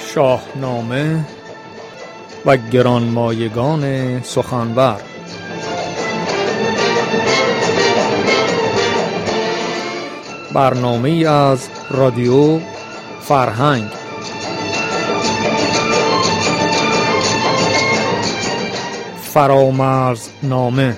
شاهنامه و گرانمایگان سخنور. برنامه‌ای از رادیو فرهنگ. فرامرزنامه.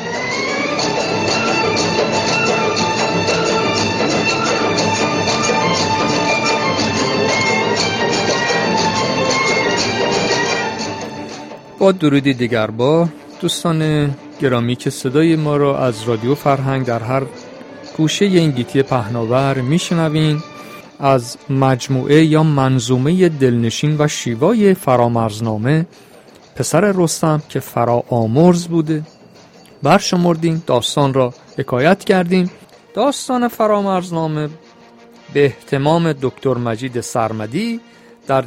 با درودی دیگر با دوستان گرامی که صدای ما را از رادیو فرهنگ در هر گوشه این گیتی پهناور میشنوین، از مجموعه یا منظومه دلنشین و شیوای فرامرزنامه پسر رستم که فرامرز بوده برشمردیم، داستان را حکایت کردیم. داستان فرامرزنامه به اهتمام دکتر مجید سرمدی در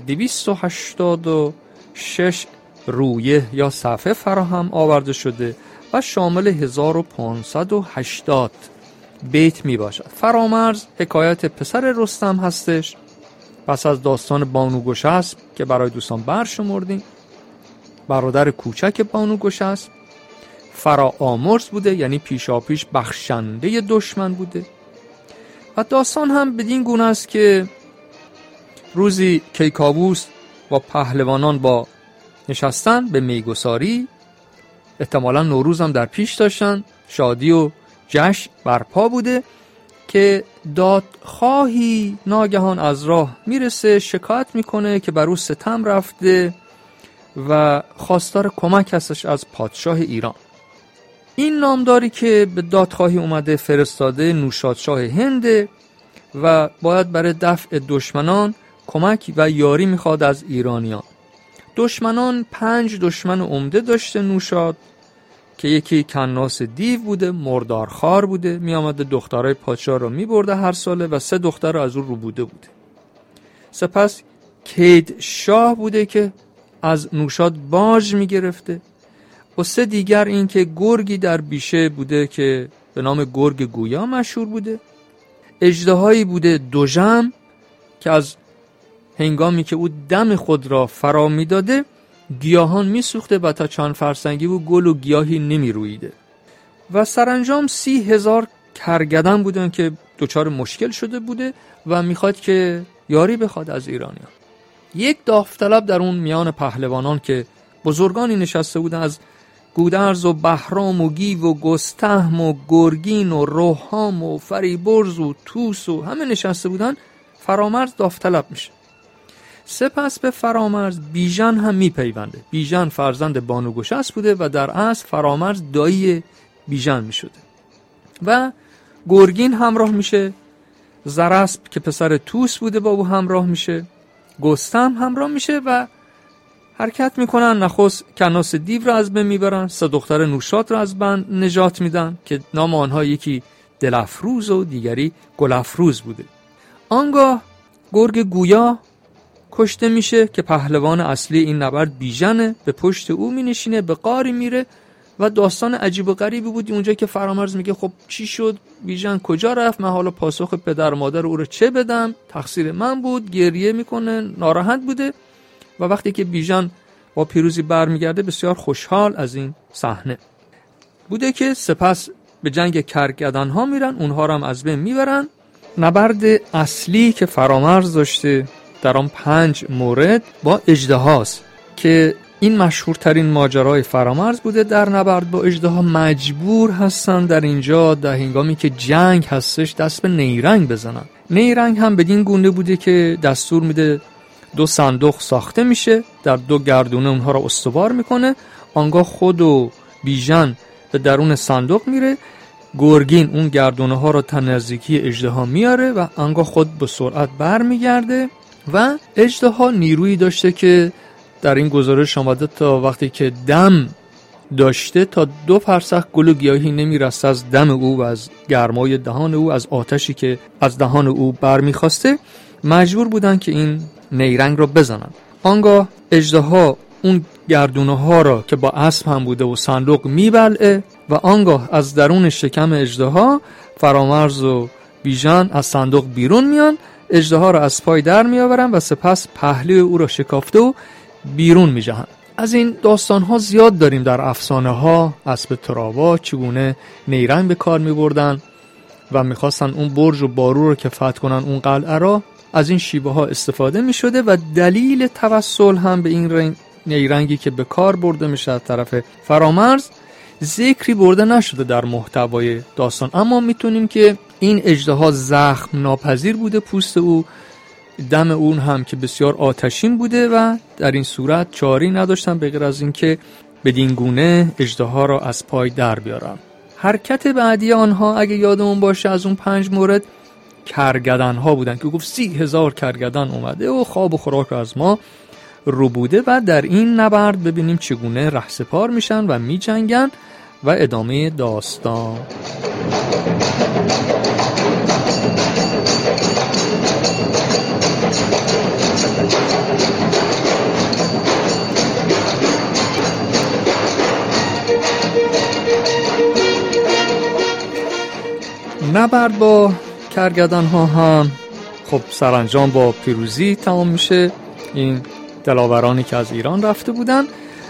286 رویه یا صفحه فراهم آورده شده و شامل 1580 بیت می باشد. فرامرز حکایت پسر رستم هستش، پس از داستان بانو گشسپ که برای دوستان برشمردیم. برادر کوچک بانو گشسپ فرامرز بوده، یعنی پیشاپیش بخشنده دشمن بوده. و داستان هم بدین گونه است که روزی کیکاووس و پهلوانان با نشستن به میگساری، احتمالا نوروز هم در پیش داشتن، شادی و جشن برپا بوده که دادخواهی ناگهان از راه میرسه، شکایت میکنه که بر او ستم رفته و خواستار کمک هستش از پادشاه ایران. این نامداری که به دادخواهی اومده فرستاده نوشادشاه هند و باید برای دفع دشمنان کمک و یاری میخواد از ایرانیان. دشمنان 5 دشمن عمده داشته نوشاد که یکی کناس دیو بوده، مردارخوار بوده، می آمده دخترای پادشاه رو می برده هر ساله و 3 دختر از اون روبوده بوده. سپس کید شاه بوده که از نوشاد باج می گرفته و 3 دیگر این که گرگی در بیشه بوده که به نام گرگ گویا مشهور بوده. اژدهایی بوده دژم که از هنگامی که او دم خود را فرا می داده گیاهان می سوخته و تا چند فرسنگی و گل و گیاهی نمی رویده. و سرانجام 30,000 کرگدن بودن که دچار مشکل شده بوده و میخواد که یاری بخواد از ایرانیان. یک داوطلب در اون میان پهلوانان که بزرگانی نشسته بودن، از گودرز و بهرام و گیو و گستهم و گرگین و روحام و فریبرز و توس و همه نشسته بودن، فرامرز داوطلب میشه. سپس به فرامرز بیژن هم میپیونده. بیژن فرزند بانو گشسپ بوده و در اصل فرامرز دایی بیژن میشده و گرگین همراه میشه، زرسپ که پسر توس بوده با او همراه میشه، گستهم همراه میشه و حرکت میکنن. نخست کناس دیو را از بین میبرن، 3 دختر نوشاد را از بند نجات میدن که نام آنها یکی دلفروز و دیگری گلفروز بوده. آنگاه گرگ گویا کشته میشه که پهلوان اصلی این نبرد بیژنه، به پشت او مینشینه، به غاری میره و داستان عجیب و غریبی بود اونجا که فرامرز میگه خب چی شد، بیژن کجا رفت، من حالا پاسخ پدر مادر او رو چه بدم، تقصیر من بود. گریه میکنه، ناراحت بوده و وقتی که بیژن با پیروزی برمیگرده بسیار خوشحال از این صحنه بوده که سپس به جنگ کرگدن ها میرن، اونها رو هم از بین میبرن. نبرد اصلی که فرامرز داشته در آن 5 مورد با اژدهاست که این مشهورترین ماجرای فرامرز بوده. در نبرد با اژدها مجبور هستن در اینجا در هنگامی که جنگ هستش دست به نیرنگ بزنن. نیرنگ هم بدین گونه بوده که دستور میده 2 صندوق ساخته میشه، در 2 گردونه اونها را استوار میکنه. آنگاه خود و بیژن به درون صندوق میره، گرگین اون گردونه ها را تا نزدیکی اژدها میاره و آنگاه خود به سرعت برمیگرده. و اژدها نیرویی داشته که در این گزارش آمده تا وقتی که دم داشته تا 2 فرسخ گل و گیاهی نمیرسته از دم او و از گرمای دهان او، از آتشی که از دهان او برمیخواسته، مجبور بودن که این نیرنگ را بزنن. آنگاه اژدها اون گردونه ها را که با اسب هم بوده و صندوق میبلعه و آنگاه از درون شکم اژدها فرامرز و بیژن از صندوق بیرون میان. اژدها را از پای در میآورند و سپس پهلوی او را شکافته و بیرون می‌جهند. از این داستان‌ها زیاد داریم در افسانه‌ها. اسب تراوا چگونه نیرنگ به کار می‌بردن و می‌خواستن اون برج و بارو رو که فتح کنن، اون قلعه را. از این شیوه ها استفاده می‌شده و دلیل توسل هم به این نیرنگی که به کار برده میشه از طرف فرامرز ذکری برده نشده در محتوای داستان، اما میتونیم که این اژدها زخم ناپذیر بوده، پوست او، دم اون هم که بسیار آتشین بوده و در این صورت چاری نداشتن به غیر از این که بدین گونه اژدها را از پای در بیارن. حرکت بعدی آنها اگه یادمون باشه از اون 5 مورد کرگدن ها بودن که گفت 30,000 کرگدن اومده و خواب و خوراک از ما رو بوده و در این نبرد ببینیم چگونه رهسپار میشن و میجنگن و ادامه داستان. نبرد با کرگدن ها هم خب سرانجام با پیروزی تمام میشه. این دلاورانی که از ایران رفته بودن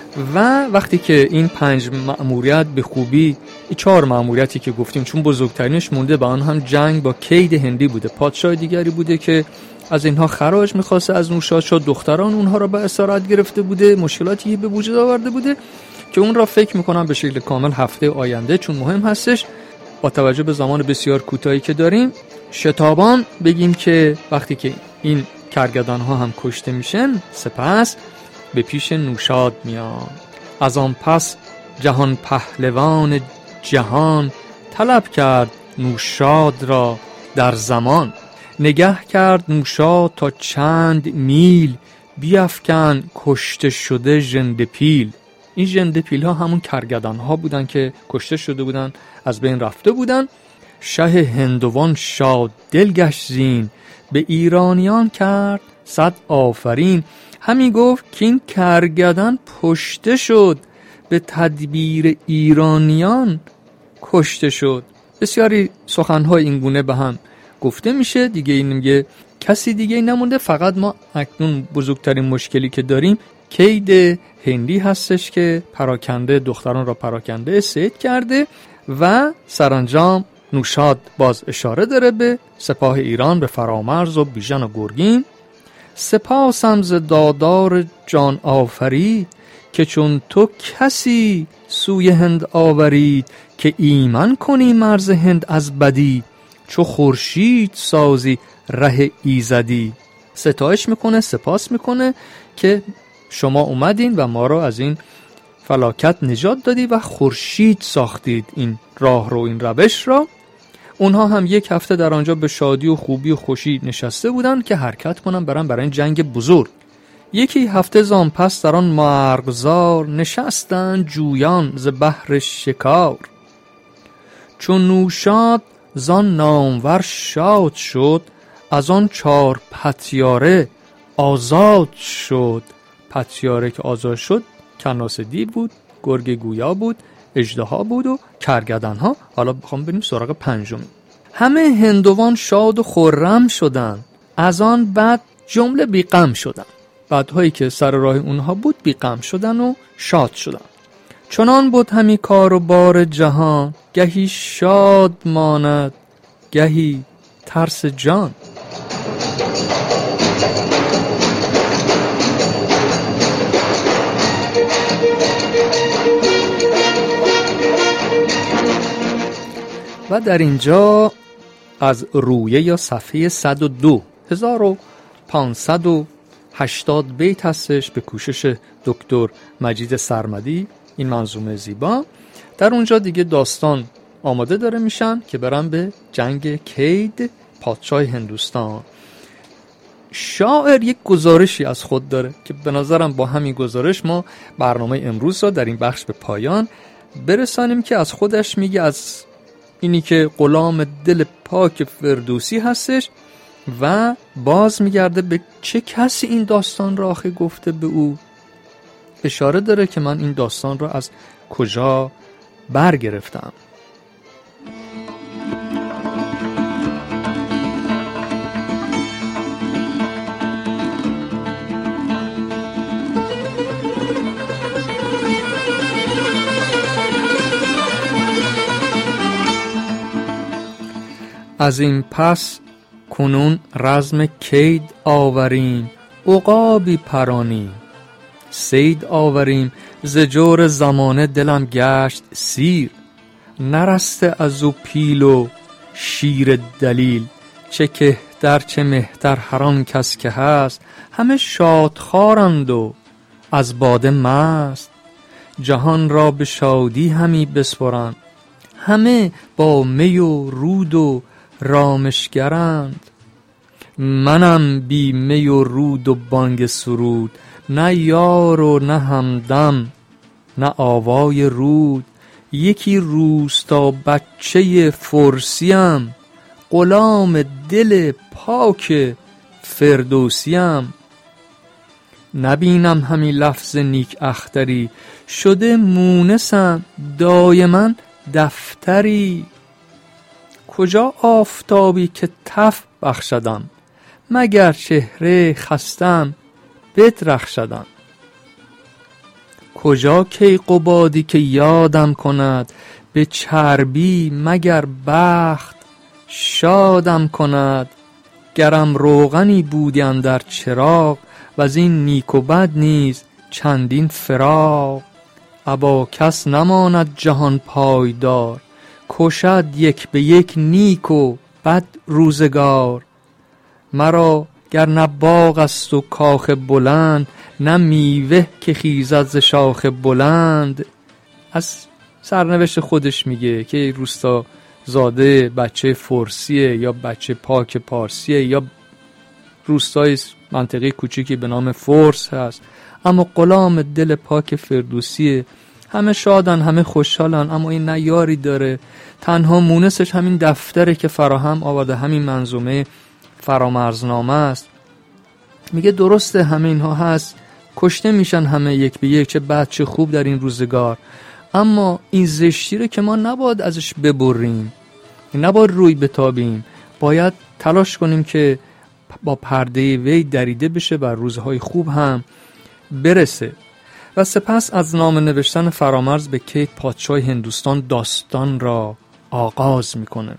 و وقتی که این 5 مأموریت به خوبی، 4 مأموریتی که گفتیم چون بزرگترینش مونده به آن هم جنگ با کید هندی بوده، پادشاه دیگری بوده که از اینها خراج میخواسته از نوشاد شد، دختران اونها را به اسارت گرفته بوده، مشکلاتی به وجود آورده بوده که اون را فکر میکنم به شکل کامل هفته آینده چون مهم هستش با توجه به زمان بسیار کوتاهی که داریم شتابان بگیم که وقتی که این کرگدن ها هم کشته میشن سپس به پیش نوشاد میان. از آن پس جهان پهلوان جهان طلب کرد نوشاد را در زمان. نگه کرد نوشاد تا چند میل بیفکن کشته شده ژنده پیل. این ژنده پیل ها همون کرگدن ها بودن که کشته شده بودن، از بین رفته بودن. شه هندوان شاد دل گشت زین به ایرانیان کرد 100 آفرین. همی گفت که این کرگدن پشته شد به تدبیر ایرانیان کشته شد. بسیاری سخنهای این گونه به هم گفته میشه دیگه. این میگه کسی دیگه نمونده، فقط ما اکنون بزرگترین مشکلی که داریم کید هندی هستش که پراکنده دختران را پراکنده صید کرده. و سرانجام نوشاد باز اشاره داره به سپاه ایران، به فرامرز و بیژن و گرگین. سپاسم ز دادار جان آفرید که چون تو کسی سوی هند آورید که ایمن کنی مرز هند از بدی چو خورشید سازی ره ایزدی. ستایش میکنه، سپاس میکنه که شما اومدین و ما را از این فلاکت نجات دادی و خورشید ساختید این راه رو، این روش را. اونها هم 1 هفته در آنجا به شادی و خوبی و خوشی نشسته بودن که حرکت کنن برای این جنگ بزرگ. 1 هفته زان پس در آن مرغزار نشستن جویان ز بحر شکار. چون نوشاد زان نامور شاد شد از آن 4 پتیاره آزاد شد. پتیاره که آزاد شد کناس دیو بود، گرگ گویا بود، اژدها بود و کرگدن ها. حالا بخوام بریم سراغ 5. همه هندوان شاد و خرم شدن، از آن بعد جمله بی غم شدن. بعدهایی که سر راه اونها بود بی غم شدن و شاد شدن. چنان بود همی کار و بار جهان گهی شاد ماند گهی ترس جان. و در اینجا از رویه یا صفحه 102 1580 بیت هستش به کوشش دکتر مجید سرمدی این منظومه زیبا. در اونجا دیگه داستان آماده داره میشن که برن به جنگ کید پادشاه هندوستان. شاعر یک گزارشی از خود داره که به نظرم با همین گزارش ما برنامه امروز را در این بخش به پایان برسانیم که از خودش میگه، از اینی که غلام دل پاک فردوسی هستش و باز میگرده به چه کسی این داستان را آخه گفته به او. اشاره داره که من این داستان را از کجا برگرفتم. از این پس کنون رزم کید آوریم، عقابی پرانیم. صید آوریم ز جور زمانه، دلم گشت سیر. نرسته از او پیل و شیر دلیل، چه کهتر چه مهتر هر آن کس که هست. همه شادخوارند و از باده مست، جهان را به شادی همی بسپرند. همه با می و رود و رامشگرند. منم بی می و رود و بانگ سرود، نه یار و نه همدم نه آوای رود. یکی روستا بچه فرسیم، غلام دل پاک فردوسیم. نبینم همی لفظ نیک اختری، شده مونسم دایما دفتری. کجا آفتابی که تف بخشدم، مگر چهره خستم بدرخشدم. کجا کیقبادی که یادم کند، به چربی مگر بخت شادم کند. گرم روغنی بودی اندر چراغ، و از این نیک و بد نیز چندین فراق. ابا کس نماند جهان پایدار، کشد یک به یک نیک و بد روزگار. مرا گر نه باغ است و کاخ بلند، نه میوه که خیزد ز شاخ بلند. از سرنوشت خودش میگه که روستا زاده بچه فرسیه یا بچه پاک پارسیه یا روستای منطقه کوچیکی به نام فرس هست، اما غلام دل پاک فردوسیه. همه شادن همه خوشحالن، اما این نه یاری داره. تنها مونسش همین دفتره که فراهم آورده، همین منظومه فرامرزنامه است. میگه درسته همه اینها هست، کشته میشن همه یک به یک، چه بد چه خوب در این روزگار، اما این زشتی رو که ما نباید ازش ببریم، نباید روی بتابیم، باید تلاش کنیم که با پرده وی دریده بشه و روزهای خوب هم برسه. و سپس از نامه نوشتن فرامرز به کید پادشاه هندوستان داستان را آغاز میکنه.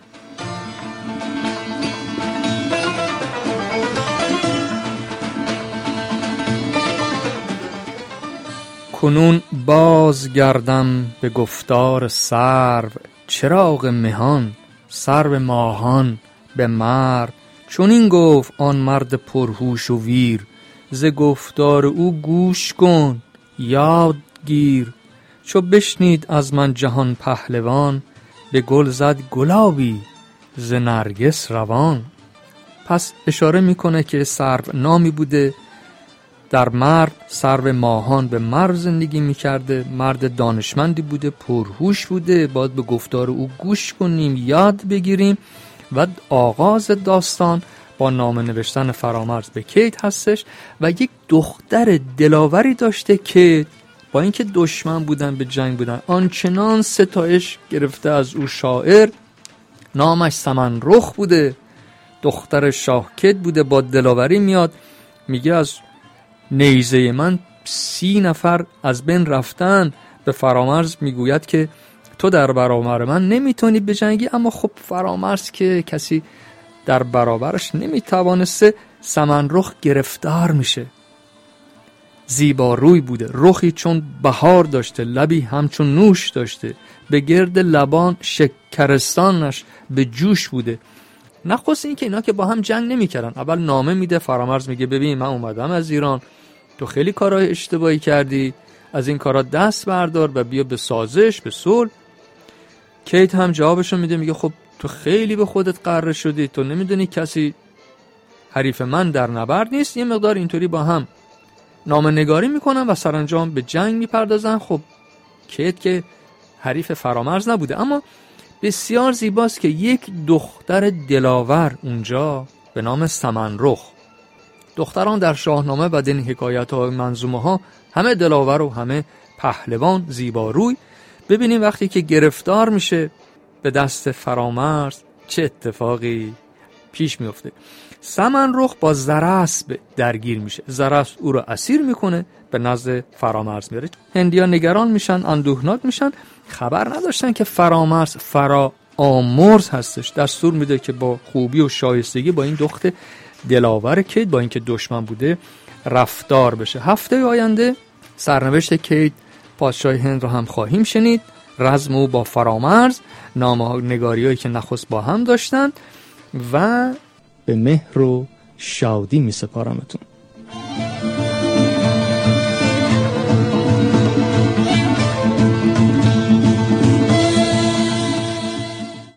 کنون باز گردم به گفتار سرو، چراغ مهان سرو ماهان به مرد. چون این گفت آن مرد پرهوش و ویر، ز گفتار او گوش کن یاد گیر. چو بشنید از من جهان پهلوان، به گل زد گلابی ز نرگس روان. پس اشاره میکنه که سرو نامی بوده در مرد، سرو ماهان به مرد زندگی میکرده، مرد دانشمندی بوده، پرهوش بوده، باید به گفتار او گوش کنیم یاد بگیریم. و آغاز داستان با نامه نوشتن فرامرز به کید هستش و یک دختر دلاوری داشته که با اینکه دشمن بودن به جنگ بودن آنچنان ستایش گرفته از او شاعر. نامش سمنرخ بوده، دختر شاه کید بوده، با دلاوری میاد میگه از نیزه من 30 نفر از بین رفتن. به فرامرز میگوید که تو در برابر من نمیتونی بجنگی، اما خب فرامرز که کسی در برابرش نمیتوانسته، سمنرخ گرفتار میشه. زیبا روی بوده، رخی چون بهار داشته، لبی همچون نوش داشته، به گرد لبان شکرستانش به جوش بوده. نخست این که اینا که با هم جنگ نمیکردن، اول نامه میده، فرامرز میگه ببین من اومدم از ایران، تو خیلی کارهای اشتباهی کردی، از این کارا دست بردار و بیا به سازش، به صلح. کید هم جوابشو میده، میگه خب تو خیلی به خودت قره شدی، تو نمیدونی کسی حریف من در نبرد نیست. یه مقدار اینطوری با هم نامه نگاری میکنن و سرانجام به جنگ میپردازن. خب کید که حریف فرامرز نبوده، اما بسیار زیباست که یک دختر دلاور اونجا به نام سمنرخ، دختران در شاهنامه و این حکایت ها و منظومه ها همه دلاور و همه پهلوان، زیباروی. ببینیم وقتی که گرفتار میشه به دست فرامرز چه اتفاقی پیش میفته. سمنرخ با زراسب درگیر میشه، زراسب او رو اسیر میکنه، به نزد فرامرز میاره. هندیان نگران میشن، اندوهناک میشن، خبر نداشتن که فرامرز آمرز هستش، دستور میده که با خوبی و شایستگی با این دخت دلاور کیت، با اینکه دشمن بوده، رفتار بشه. هفته آینده سرنوشت کیت پادشاه هند رو هم خواهیم شنید، رزم او با فرامرز، نامه‌نگاری‌هایی که نخست با هم داشتن و به مهر و شادی می سپارمتون.